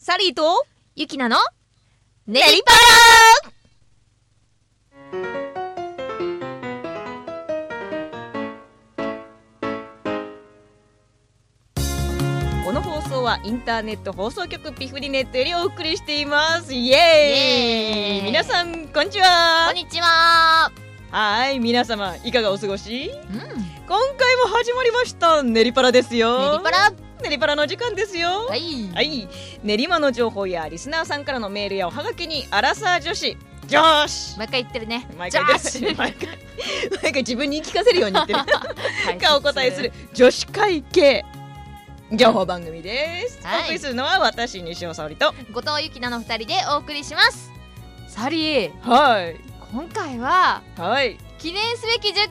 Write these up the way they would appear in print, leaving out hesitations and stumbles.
サリーとゆきなのネリパラ。この放送はインターネット放送局ピフリネットよりお送りしています。イエーイ。皆さんこんにちは。 こんにちは。 はい、皆様いかがお過ごし？ 今回も始まりましたネリパラですよ。 ネリパラ、 ネリパラの時間ですよ。 はい、 はい、練馬の情報やリスナーさんからのメールやおはがきにアラサー女子女子毎回言ってるね。 毎回自分に言い聞かせるように言ってるがお答えする女子会系情報番組です、 はい、 お送りするのは私西尾沙織と後藤ゆきなの2人でお送りします。サリー、 はい今回ははい記念すべき10回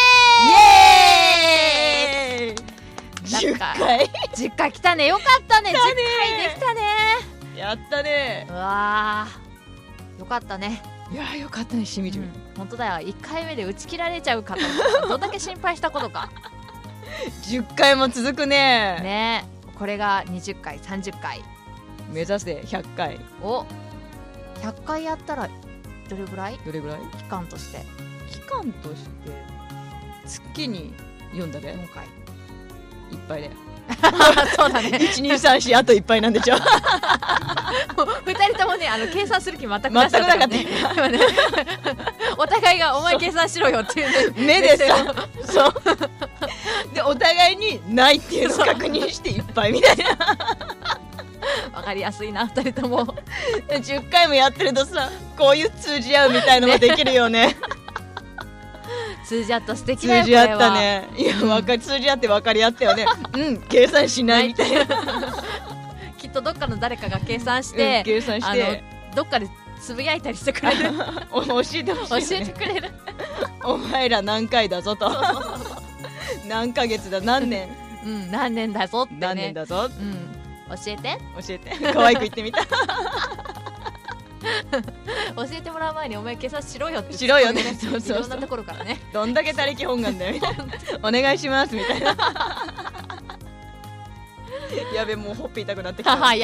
目でイエーイ。10回 10回来たね。よかったね。10回できたね。 やったね。 うわーよかったね。 いやよかったね。しみじみ、 本当だよ。1回目で打ち切られちゃうかとどんだけ心配したことか 10回も続くね。 ね、これが20回30回目指せ100回。 お100回やったらどれぐらいどれぐらい期間として期間として月に読んだで 4回いっぱいだよそうだね 1234あといっぱいなんでしょ 2人ともね計算する気全くなかったね今ねお互いがお前計算しろよっていうね目でさそうでお互いにないっていうのを確認していっぱいみたいなわかりやすいな2人とも 10回もやってるとさこういう通じ合うみたいのもできるよね通じ合った素敵だよ。 通じ合ったね。いや、通じ合って分かり合ったよね計算しないみたいなきっとどっかの誰かが計算して、 計算してどっかでつぶやいたりしてくれる教えてほしい、ね、 教えてくれるお前ら何回だぞと何ヶ月だ何年何年だぞってね。 何年だぞ、 教えて可愛く言ってみた教えてもらう前にお前計算しろよってしろよね。 そういろんなところからねどんだけ他力本願だよみたいなお願いしますみたいなやべもうほっぺ痛くなってきた早い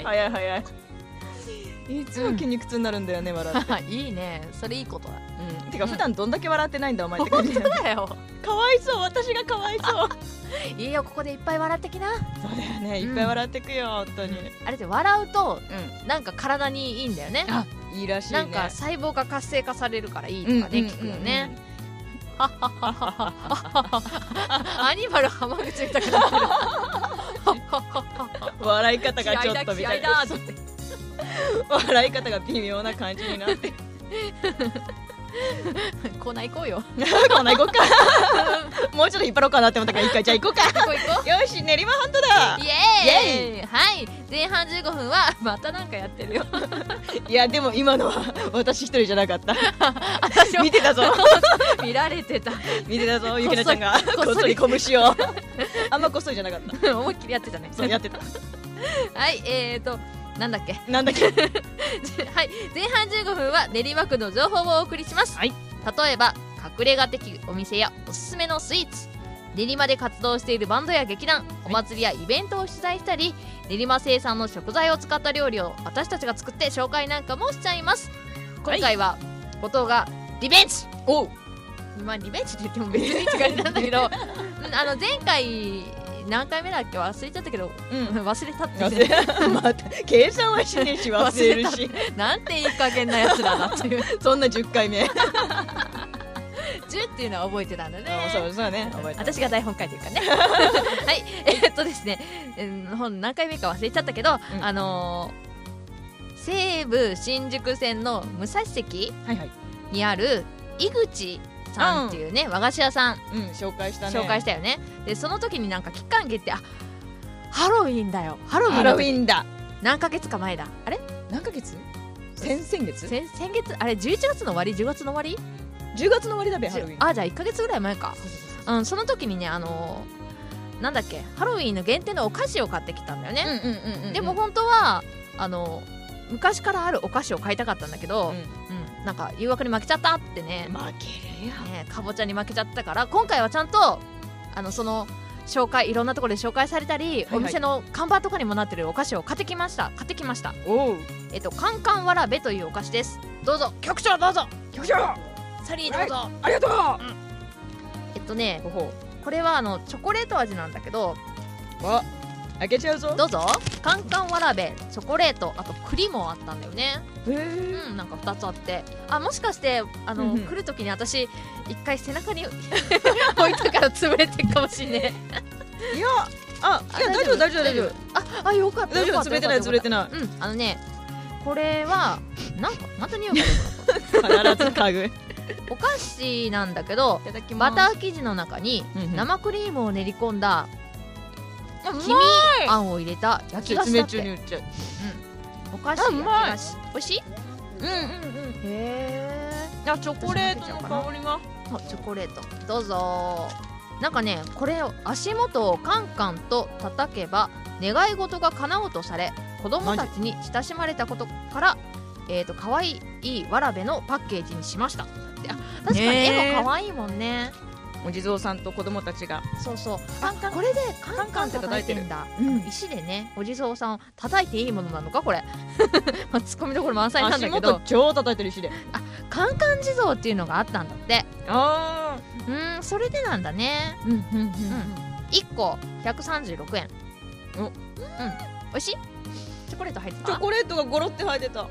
いつも筋肉痛になるんだよね、笑っていいね、それいいことだ。 てか普段どんだけ笑ってないんだお前って感じ本当だよ。 かわいそう、私がかわいそういいよ、ここでいっぱい笑ってきな。 そうだよね、いっぱい笑ってくよ、本当に。 あれで笑うとなんか体にいいんだよね。 あ、いいらしいね。 なんか細胞が活性化されるからいいとかね、聞くよね。アニマル浜口みたいになってる笑い方がちょっとみたいな気合だ笑い方が微妙な感じになってコーナー行こうよコーナー行こうかもうちょっと引っ張ろうかなって思ったから一回じゃあ行こうかよし、練馬ハントだ。 イエーイ。はい、前半15分はまたなんかやってるよいやでも今のは私一人じゃなかった見てたぞ見られてた見てたぞ、ゆきなちゃんがこっそり拳をあんまこっそりじゃなかった思いっきりやってたね。 そうやってたはいなんだっけはい、前半15分は練馬区の情報をお送りします、はい、例えば隠れ家的お店やおすすめのスイーツ、練馬で活動しているバンドや劇団、お祭りやイベントを取材したり、練馬生産の食材を使った料理を私たちが作って紹介なんかもしちゃいます。今回は後藤がリベンジ、まあリベンジって言っても別にって感じなんだけど前回何回目だっけ忘れちゃったけど、忘れたって、 また計算はしねえし忘れるしなんていい加減なやつらだっていうそんな10回目 10っていうのは覚えてたんだね。 そうね、覚えてた。 私が台本書いてるからねはいですね、本何回目か忘れちゃったけど、西武新宿線の武蔵関にある井口さんっていうね、和菓子屋さん、 紹介したよね。でその時になんか期間限定、ハロウィンだよ。ハロウィンだ。 何ヶ月か前だ。あれ何ヶ月？先月？ 先月、あれ11月の終わり、10月の終わり ？10月の終わりだべ、ハロウィン。 じゃあ1ヶ月ぐらい前か。その時にね、なんだっけ、ハロウィンの限定のお菓子を買ってきたんだよね。でも本当は昔からあるお菓子を買いたかったんだけど、なんか誘惑に負けちゃったってね。 負けるよ、 かぼちゃに負けちゃったから、今回はちゃんとそのいろんなところで紹介されたり、お店の看板とかにもなってるお菓子を買ってきました。 おう、 カンカンわらべというお菓子です。どうぞ局長、どうぞ局長、 サリーどうぞ、 ありがとう。 これはチョコレート味なんだけど、 開けちゃうぞ。 どうぞ。カンカンわらべ、チョコレート、あと栗もあったんだよね。なんか2つあって、もしかして来る時に私一回背中に置いたから潰れてるかもしんねえ。 いや大丈夫。 よかった。 大丈夫、潰れてない。 これはなんかまた匂いが必ず嗅ぐお菓子なんだけど、バター生地の中に生クリームを練り込んだ黄身あんを入れた焼き菓子だって。お菓子、焼き菓子、おいしい？へえ。 チョコレートの香りが。 チョコレート、どうぞ。なんかね、これを足元をカンカンと叩けば願い事が叶うとされ、子供たちに親しまれたことから可愛いわらべのパッケージにしました。確かに絵も可愛いもんね。 お地蔵さんと子供たちが。 そうそう。これでカンカン叩いてるんだ。石でね、お地蔵さんを叩いていいものなのかこれ。ツッコミどころ満載なんだけど。 足元超叩いてる石で。 カンカン地蔵っていうのがあったんだって。それでなんだね。1個136円。おいしい？チョコレート入ってた？ チョコレートがゴロって入ってた。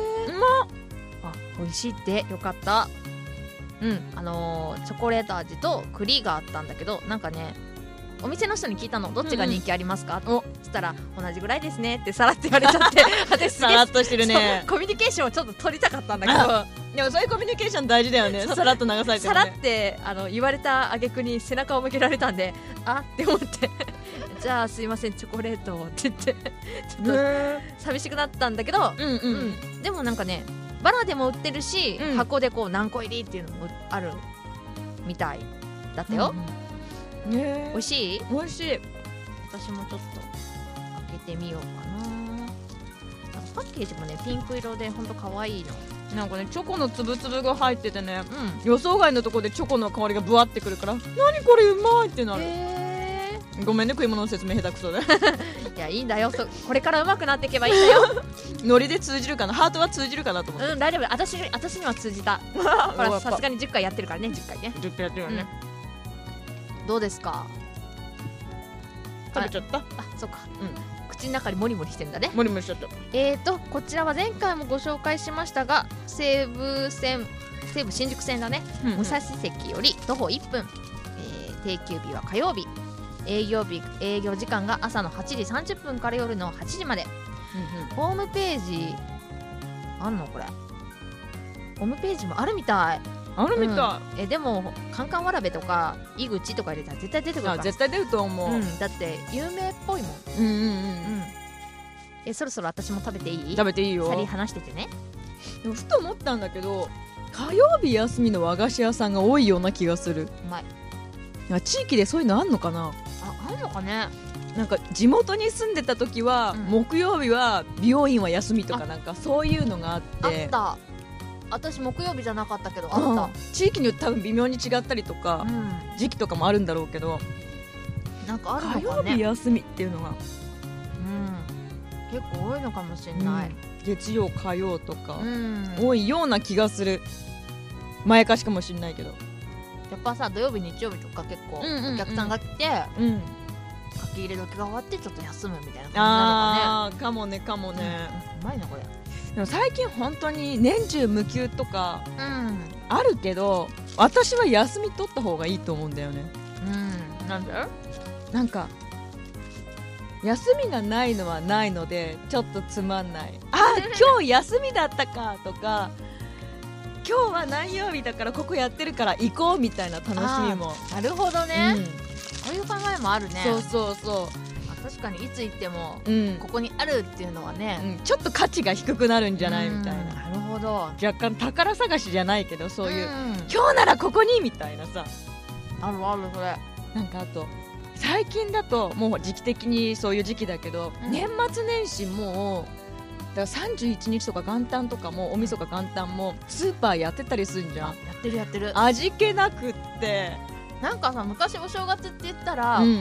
美味しいってよかった。チョコレート味と栗があったんだけど、なんかね、お店の人に聞いたの、どっちが人気ありますか？そしたら同じぐらいですねってさらって言われちゃって、私さらっとしてるね。 コミュニケーションをちょっと取りたかったんだけど、 でもそういうコミュニケーション大事だよね。さらっと流されてるね。 さらって言われた挙句に背中を向けられたんで、って思ってじゃあすいませんチョコレートをって言ってちょっと寂しくなったんだけど、でもなんかね、バラでも売ってるし、箱でこう何個入りっていうのもあるみたいだったよ。美味しい？ 美味しい。 私もちょっと開けてみようかな。パッケージもね、ピンク色でほんと可愛いの。 なんかね、チョコのつぶつぶが入っててね、予想外のところでチョコの香りがブワってくるから、何これうまいってなる。ごめんね、食い物の説明下手くそで。 いや、いいんだよ、これからうまくなっていけばいいんだよ。 ノリで通じるかな、ハートは通じるかなと思って。 大丈夫、私には通じた。ほら、さすがに10回やってるからね。10回やってるよね。 どうですか？ 食べちゃった。 そっか。口の中にモリモリしてんだね。 モリモリしちゃった。 こちらは前回もご紹介しましたが、西武新宿線だね、武蔵関より徒歩1分、定休日は火曜日、営業時間が朝の8時30分から夜の8時まで。ホームページあんの？これホームページもあるみたい。でもカンカンわらべとか井口とか入れたら絶対出てくるから。 絶対出ると思う。 だって有名っぽいもん。そろそろ私も食べていい？ 食べていいよ。 サリー話しててね。 でもふと思ったんだけど、火曜日休みの和菓子屋さんが多いような気がする。 うまい。 地域でそういうのあんのかな？ あんのかね。 なんか地元に住んでた時は、木曜日は美容院は休みとか、なんかそういうのがあって。 あった。私木曜日じゃなかったけどあった。 地域によって多分微妙に違ったりとか、時期とかもあるんだろうけど、 なんかあるのかね。 火曜日休みっていうのが結構多いのかもしれない。 月曜火曜とか多いような気がする。前かしかもしれないけど、 やっぱさ、土曜日日曜日とか結構お客さんが来て、書き入れ時が終わってちょっと休むみたいな感じなのかね。 かもね、かもね。 うまいなこれ。 でも最近本当に年中無休とかあるけど、私は休み取った方がいいと思うんだよね。 なんで？ なんか休みがないのはないのでちょっとつまんない。今日休みだったかとか、今日は何曜日だからここやってるから行こうみたいな楽しみも。 なるほどね、そういう考えもあるね。 そう確かにいつ行ってもここにあるっていうのはね、 ちょっと価値が低くなるんじゃないみたいな。 なるほど。 若干宝探しじゃないけど、そういう、今日ならここにみたいなさ。 あるそれ。 なんかあと最近だともう時期的にそういう時期だけど、年末年始もだから31日とか元旦とかも、おみそか元旦もスーパーやってたりするんじゃん。 やってる。 味気なくって、 なんかさ、昔お正月って言ったら、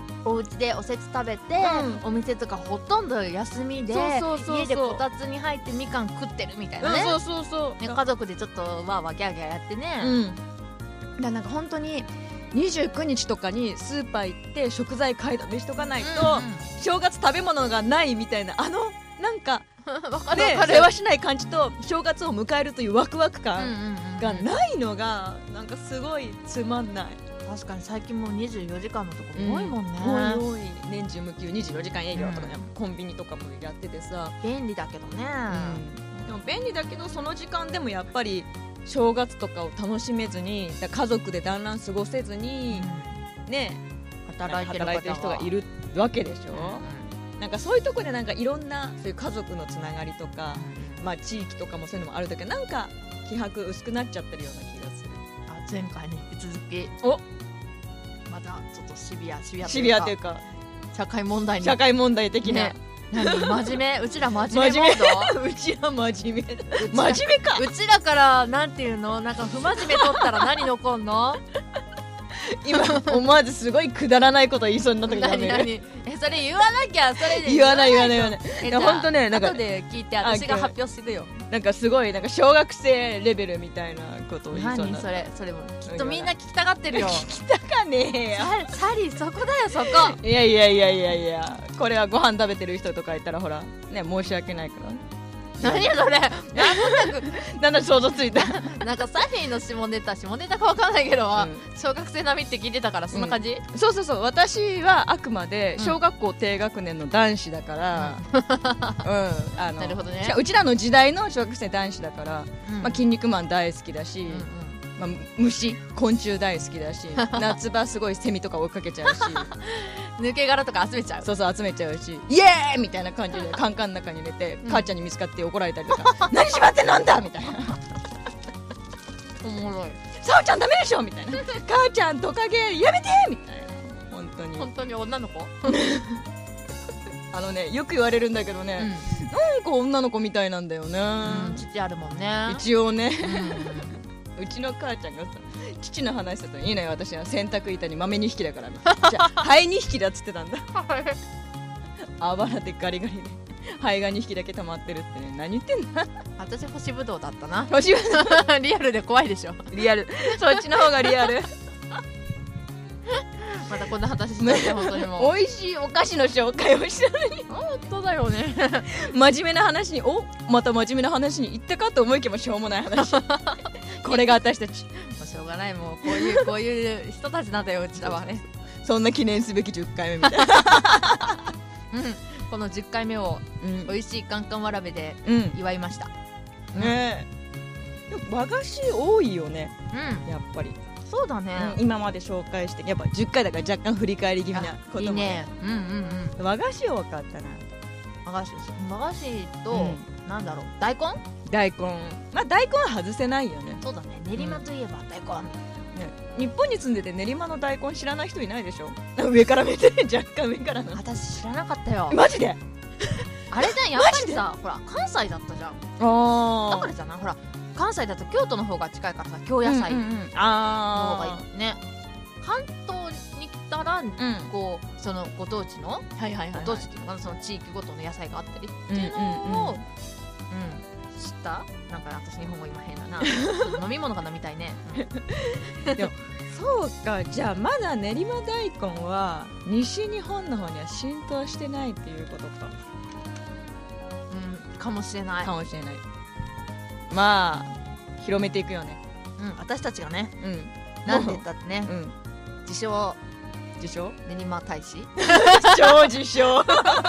お家でおせち食べて、お店とかほとんど休みで、家でこたつに入ってみかん食ってるみたいなね、ね、家族でちょっとわーわーギャーギャーやってね、 だなんか本当に29日とかにスーパー行って食材買いだめしとかないと、正月食べ物がないみたいな、なんかね、世話しない感じと正月を迎えるというワクワク感がないのがなんかすごいつまんない。 確かに最近もう24時間のところ多いもんね、 多い年中無休24時間営業とか、コンビニとかもやっててさ、 便利だけどね、 でも便利だけどその時間でもやっぱり正月とかを楽しめずに、家族で団らん過ごせずに、ね、働いてる人がいるわけでしょ、なんかそういうところでなんかいろんなそういう家族のつながりとか、地域とかもそういうのもあるんだけど、なんか気迫薄くなっちゃってるような気がする。 前回に引き続きまたちょっとシビアというか社会問題的な、 真面目うちら真面目モードうちら真面目かうちらからなんていうの、なんか不真面目取ったら何残んの今思わずすごいくだらないこと言いそうになったけど、 何それ言わなきゃ、それで言わない本当ね、なんか後で聞いて私が発表するよ。 なんかすごいなんか小学生レベルみたいなことを言いそうな。 それもきっとみんな聞きたがってるよ。 聞きたかねえよサリー、そこだよそこ。 いやこれはご飯食べてる人とかいたらほらね、申し訳ないから何それなんだ想像ついたなんかサフィーの下ネタかわかんないけど、小学生並みって聞いてたからそんな感じ、 そう私はあくまで小学校低学年の男子だから、 なるほどね。 うちらの時代の小学生男子だから、筋肉マン大好きだし、虫昆虫大好きだし夏場すごいセミとか追いかけちゃうし抜け殻とか集めちゃう。 そう集めちゃうし、イエーイみたいな感じでカンカンの中に入れて、母ちゃんに見つかって怒られたりとか何しまってなんだみたいなおもろい。 さおちゃんダメでしょみたいな母ちゃんトカゲやめてみたいな。 本当に女の子よく言われるんだけどね、なんか女の子みたいなんだよね、 父あるもんね一応ね、うちの母ちゃんがさ、父の話するといいのよ、私は洗濯板に豆2匹だからじゃあハエ2匹だっつってたんだあばらでガリガリでハエが2匹だけ溜まってるってね、何言ってんだ私干しぶどうだったな。 干しぶどうリアルで怖いでしょ。 リアル、そっちの方がリアルまたこんな話しないで本当にもう美味しいお菓子の紹介をしたのに本当だよね真面目な話にまた真面目な話に行ったかと思いきやしょうもない話これが私たちしょうがない、もうこういう人たちなんだようちらはね。 そんな記念すべき10回目みたいなこの10回目を美味しいカンカンわらべで祝いました、 ねえ、和菓子多いよね、やっぱりそうだね、 今まで紹介してやっぱ10回だから若干振り返り気味なことも、 いいね、 和菓子多かったな。 和菓子と、なんだろう、大根大根は外せないよね。 そうだね、練馬といえば大根、 日本に住んでて練馬の大根知らない人いないでしょ。上から見て若干上からの。 私知らなかったよ。 マジであれだ、やっぱりさ、ほら関西だったじゃん。だからじゃない、ほら関西だと京都の方が近いからさ、京野菜の方がいいね。関東に来たら、こうそのご当地の、ご当地っていうかその地域ごとの野菜があったりっていうのを、知った。なんか私日本語今変だな飲み物が飲みたいね、 でもそうか、じゃあまだ練馬大根は西日本の方には浸透してないっていうことか。 かもしれない。 まあ広めていくよね。 私たちがね、なんて言ったってね、自称練馬大使自称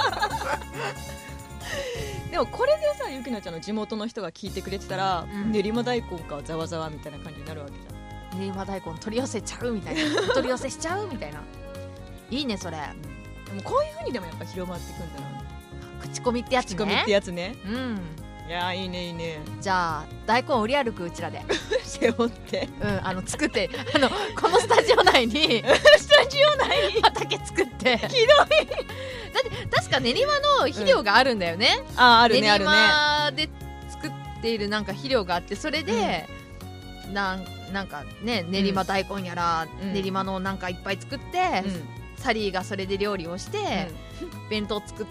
でもこれでさ、ゆきなちゃんの地元の人が聞いてくれてたら、練馬大根かざわざわみたいな感じになるわけじゃん。 練馬大根取り寄せちゃうみたいなお取り寄せしちゃうみたいな。いいねそれ、 でもこういう風にでもやっぱ広まっていくんだろうね。 口コミってやつね。 口コミってやつね。いやいいねいいね。 じゃあ大根売り歩くうちらで背負って作ってこのスタジオ内に畑作ってひどいだって確か練馬の肥料があるんだよね。 あるねあるね。 練馬で作っているなんか肥料があって、それで、なんかね練馬大根やら、練馬のなんかいっぱい作って、 サリーがそれで料理をして、弁当作って、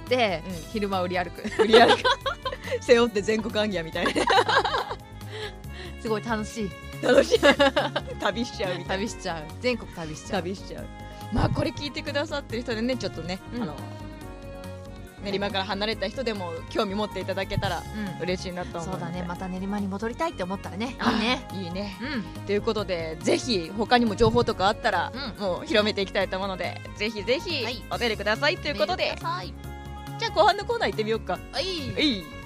昼間売り歩く背負って全国行脚みたいなすごい楽しい旅しちゃうみたいな。 旅しちゃう、全国旅しちゃう。 まあこれ聞いてくださってる人でね、ちょっとね、練馬から離れた人でも興味持っていただけたら嬉しいなと思うので、 そうだね、また練馬に戻りたいって思ったらね、いいね、 ということで、ぜひ他にも情報とかあったら、もう広めていきたいと思うので、ぜひぜひお便りくださいということで、じゃあ後半のコーナー行ってみようか。 はい。